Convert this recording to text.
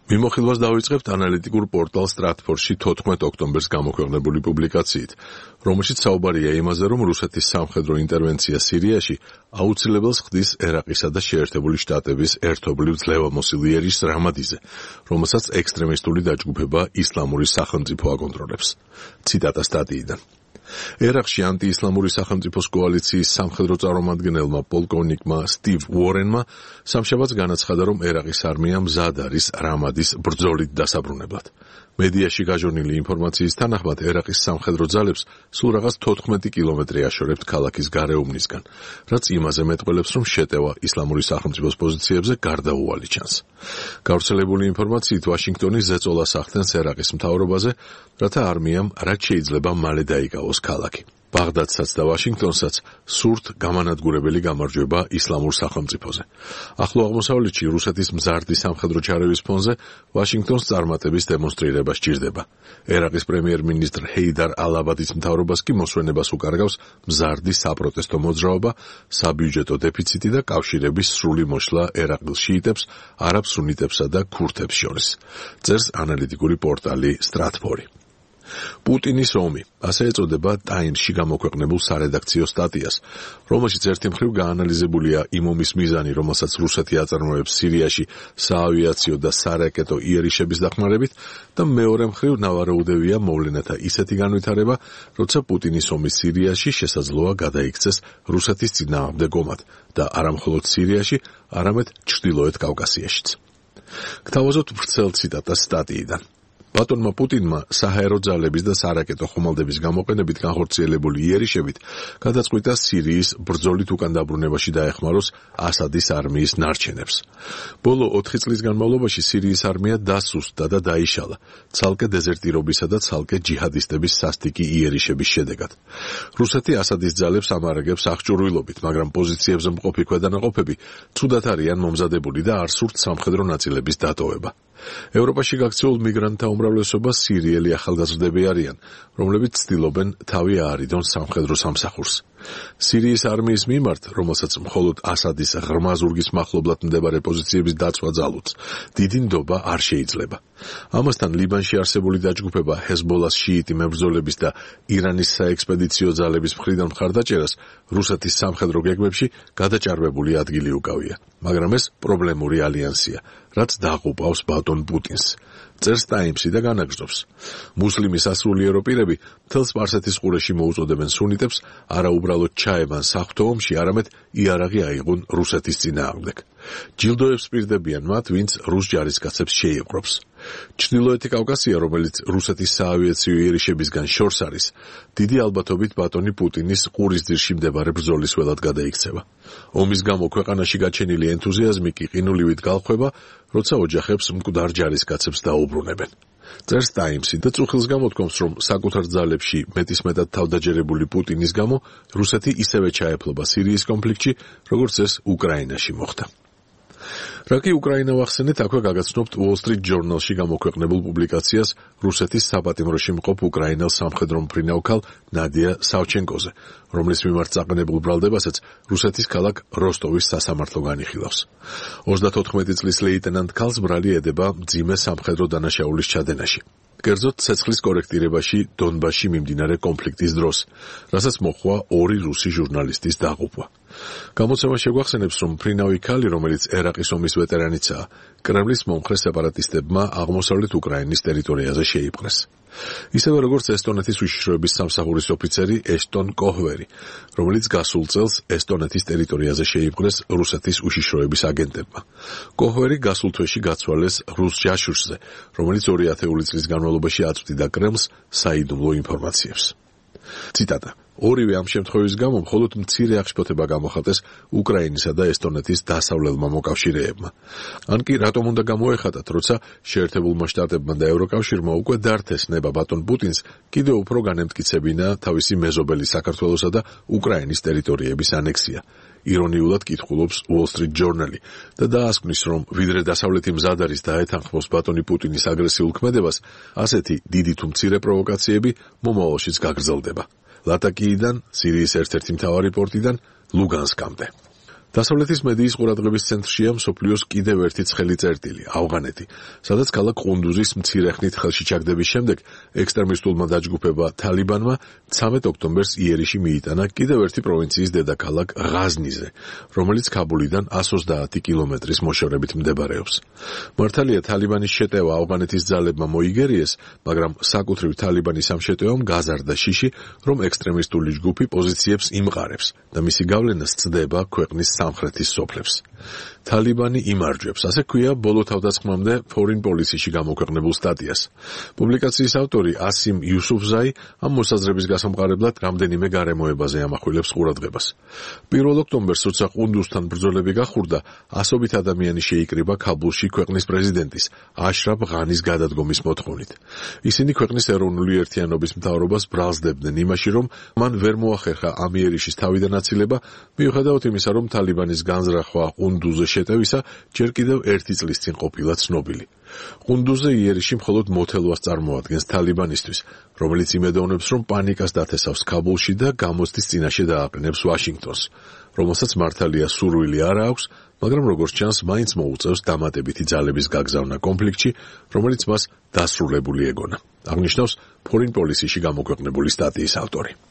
მიმოხილვას დავიწყებთ ანალიტიკურ პორტალ Stratfor-ში 14 ოქტომბერს გამოქვეყნებული პუბლიკაციით, რომელშიც საუბარია იმაზე, რომ რუსეთის სამხედრო ინტერვენცია სირიაში აუცილებელს ხდის ერაყისა და შეერთებული შტატების ერთობლივ ძლევამოსილ იერიშს რამადიზე, რომელსაც ექსტრემისტული დაჯგუფება ისლამური სახელმწიფო აკონტროლებს. ციტატა სტატიიდან. ერაყში ანტიისლამური სახელმწიფოს კოალიციის სამხედრო წარმომადგენელმა პოლკოვნიკმა სტივ უორენმა სამშაბათს განაცხადა, რომ ერაყის არმია მზად არის რამადის ბრძოლით დასაბრუნებლად. მედიაში გაჟონილი ინფორმაციის თანახმად ერაყის სამხედრო ძალებს სულ რაღაც 14 კილომეტრი აშორებთ ქალაქის გარეუბნისგან, რაც იმაზე მეტყველებს, რომ შეტევა ისლამური სახელმწიფოს პოზიციებზე გარდაუვალი ჩანს. გავრცელებული ინფორმაციით ვაშინგტონი ზეწოლას ახდენს ერაყის მთავრობაზე, რათა არმიამ რაც შეიძლება მალე დაიკავოს ქალაქი. ბაღდადსაც და ვაშინგტონსაც სურთ გამანადგურებელი გამარჯვება ისლამურ სახელმწიფოზე. ახლო აღმოსავლეთში რუსეთის მზარდი სამხედრო ჩარევის ფონზე ვაშინგტონს წარმატების დემონსტრირება სჭირდება. ერაყის პრემიერ-მინისტრ ჰეიდარ ალ-აბადის მთავრობას კი მოსვენებას უკარგავს მზარდი საპროტესტო მოძრაობა, საბიუჯეტო დეფიციტი და კავშირების სრული მოშლა ერაყის შიიტებს, არაბ სუნიტებსა და ქურთებს შორის. წერს ანალიტიკური პორტალი Stratfor. პუტინის ომი, ასე ეწოდება ტაიმსში გამოქვეყნებულ სარედაქციო სტატიას, რომელშიც ერთი მხრივ გაანალიზებულია იმ ომის მიზანი, რომელსაც რუსეთი აწარმოებს სირიაში საავიაციო და სარაკეტო იერიშების დახმარებით და მეორე მხრივ ნავარაუდევია მოვლენათა ისეთი განვითარება, როცა პუტინის ომი სირიაში შესაძლოა გადაიქცეს რუსეთის წინააღმდეგ ომად და არა მხოლოდ სირიაში, არამედ ჩრდილოეთ კავკასიაშიც. გთავაზობთ ვრცელ ციტატას სტატიიდან. ბატონმა პუტინმა საჰაერო ძალების და სარაკეტო ხომალდების გამოყენებით განხორციელებული იერიშებით გადაწყვიტა სირიის ბრძოლით უკან დაბრუნებაში დაეხმაროს ასადის არმიის ნარჩენებს. ბოლო 4 წლის განმავლობაში სირიის არმია დასუსტდა და დაიშალა, ცალკე დეზერტირობისა და ცალკე ჯიჰადისტების სასტიკი იერიშების შედეგად. რუსეთი ასადის ძალებს ამარაგებს აღჭურვილობით, მაგრამ პოზიციებზე მყოფი ქვედანაყოფები ცუდად არიან მომზადებული და არ სურთ სამხედრო ნაწილების დატოვება. ევროპაში გაქცეულ მიგრანტთა უმრავლესობა სირიელი ახალგაზრდები არიან, რომლებიც ცდილობენ თავი აარიდონ სამხედრო სამსახურს. სირიის არმიის მიმართ, რომელსაც მხოლოდ ასადის ღრმა ზურგის მახლობლად მდებარე პოზიციების დაცვა ძალუძს, დიდი ნდობა არ შეიძლება. ამასთან ლიბანში არსებული დაჯგუფება ჰეზბოლას შიიტი მებრძოლების და ირანის საექსპედიციო ძალების მხრიდან მხარდაჭერას რუსეთის სამხედრო გეგმებში გადაჭარბებული ადგილი უკავია, მაგრამ ეს პრობლემური ალიანსია, რაც დააღუპავს ბატონ პუტინს. წერს ტაიმსი და განაგრძობს. მუსლიმი სასულიერო პირები მთელ სპარსეთის ყურეში მოუწოდებენ სუნიტებს არა უბრალოდ ჩაებან საღვთო ომში, არამედ იარაღი აიღონ რუსეთის წინააღმდეგ. ჯილდოებს პირდებიან მათ, ვინც რუს ჯარისკაცებს შეიპყრობს. ჩრდილოეთი კავკასია, რომელიც რუსეთის საავიაციო იერიშებისგან შორს არის, დიდი ალბათობით ბატონი პუტინის ყურის ძირში მდებარე ბრძოლის ველად გადაიქცევა. ომის გამო ქვეყანაში გაჩენილი ენთუზიაზმი კი ყინულივით გალხვება, როცა ოჯახებს მკვდარ ჯარისკაცებს დაუბრუნებენ. წერს ტაიმსი და წუხილს გამოთქვამს, რომ საკუთარ ძალებში მეტისმეტად თავდაჯერებული პუტინის გამო რუსეთი ისევე ჩაეფლობა სირიის კონფლიქტში, როგორც ეს უკრაინაში მოხდა. რა კი უკრაინა ვახსენეთ, აქვე გაგაცნობთ Wall Street Journal-ში გამოქვეყნებულ პუბლიკაციას რუსეთის საპატიმროში მყოფ უკრაინელ სამხედრო მფრინავ ქალ ნადია სავჩენკოზე, რომლის მიმართ წაყენებულ ბრალდებასაც რუსეთის ქალაქ როსტოვის სასამართლო განიხილავს. 34 წლის ლეიტენანტ ქალს ბრალი ედება მძიმე სამხედრო დანაშაულის ჩადენაში. კერძოდ ცეცხლის კორექტირებაში დონბასში მიმდინარე კონფლიქტის დროს, რასაც მოჰყვა 2 რუსი ჟურნალისტის დაღუპვა. გამოცემა შეგვახსენებს, რომ მფრინავი ქალი, რომელიც ერაყის ომის ვეტერანიცაა, კრემლის მომხრე სეპარატისტებმა აღმოსავლეთ უკრაინის ტერიტორიაზე შეიპყრეს. ისევე როგორც ესტონეთის უშიშროების სამსახურის ოფიცერი ესტონ კოჰვერი, რომელიც გასულ წელს ესტონეთის ტერიტორიაზე შეიპყრეს რუსეთის უშიშროების აგენტებმა. კოჰვერი გასულ თვეში გაცვალეს რუს ჯაშუშზე, რომელიც 2 ათეული წლის განმავლობაში აწვდიდა კრემლს საიდუმლო ინფორმაციებს. ციტატა. ორივე ამ შემთხვევის გამო მხოლოდ მცირე აღშფოთება გამოხატეს უკრაინისა და ესტონეთის დასავლელმა მოკავშირეებმა. ან კი რატომ უნდა გამოეხატათ, როცა შეერთებულმა შტატებმა და ევროკავშირმა უკვე დართეს ნება ბატონ პუტინს კიდევ უფრო განემტკიცებინა თავისი მეზობელი საქართველოსა და უკრაინის ტერიტორიების ანექსია. ირონიულად კითხულობს Wall Street Journal-ი და დაასკვნის, რომ ვიდრე დასავლეთი მზად არის დაეთანხმოს ბატონი პუტინის აგრესიულ ქმედებას, ასეთი დიდი თუ მცირე პროვოკაციები მომავალშიც გაგრძელდება. ლატაკიიდან, სირიის ერთ-ერთი მთავარი პორტიდან, ლუგანსკამდე. დასავლეთის მედიის ყურადღების ცენტრშია მსოფლიოს კიდევ ერთი ცხელი წერტილი, ავღანეთი, სადაც ქალაქ ყუნდუზის მცირე ხნით ხელში ჩაგდების შემდეგ ექსტრემისტულმა დაჯგუფება თალიბანმა 13 ოქტომბერს იერიში მიიტანა კიდევ ერთი პროვინციის დედაქალაქ ღაზნიზე, რომელიც ქაბულიდან 130 კილომეტრის მოშორებით მდებარეობს. მართალია თალიბანის შეტევა ავღანეთის ძალებმა მოიგერიეს, მაგრამ საკუთრივ თალიბანის ამ შეტევამ გაზარდა შიში, რომ ექსტრემისტული ჯგუფი პოზიციებს იმყარებს და მისი გავლენა სცდება ქვეყნის სამხრეთის სოფლებს. თალიბანი იმარჯვებს, ასე ქვია ბოლო თავდასხმამდე Foreign Policy-ში გამოქვეყნებულ სტატიას. პუბლიკაციის ავტორი ასიმ იუსუფზაი ამ მოსაზრების გასამყარებლად რამდენიმე გარემოებაზე ამახვილებს ყურადღებას. 1 ოქტომბერს, როცა ყუნდუზთან ბრძოლები გახურდა, ასობით ადამიანი შეიკრიბა ქაბულში ქვეყნის პრეზიდენტის აშრაფ ღანის გადადგომის მოთხოვნით. ისინი ქვეყნის ეროვნული ერთიანობის მთავრობას ბრალსდებდნენ იმაში, რომ მან ვერ მოახერხა ამ იერიშის თავიდან აცილება, მიუხედავად იმისა, რომ თალიბანის განზრახვა ყუნდუზზე შეტევისა ჯერ კიდევ 1 წლის წინ ყოფილა ცნობილი. ყუნდუზზე იერიში მხოლოდ მოთელვას წარმოადგენს თალიბანისთვის, რომელიც იმედოვნებს, რომ პანიკას დათესავს ქაბულში და გამოცდის წინაშე დააყენებს ვაშინგტონს, რომელსაც მართალია სურვილი არ აქვს, მაგრამ როგორც ჩანს, მაინც მოუწევს დამატებითი ძალების გაგზავნა კონფლიქტში, რომელიც მას დასრულებული ეგონა. აღნიშნავს Foreign Policy-ში გამოქვეყნებული სტატიის ავტორი.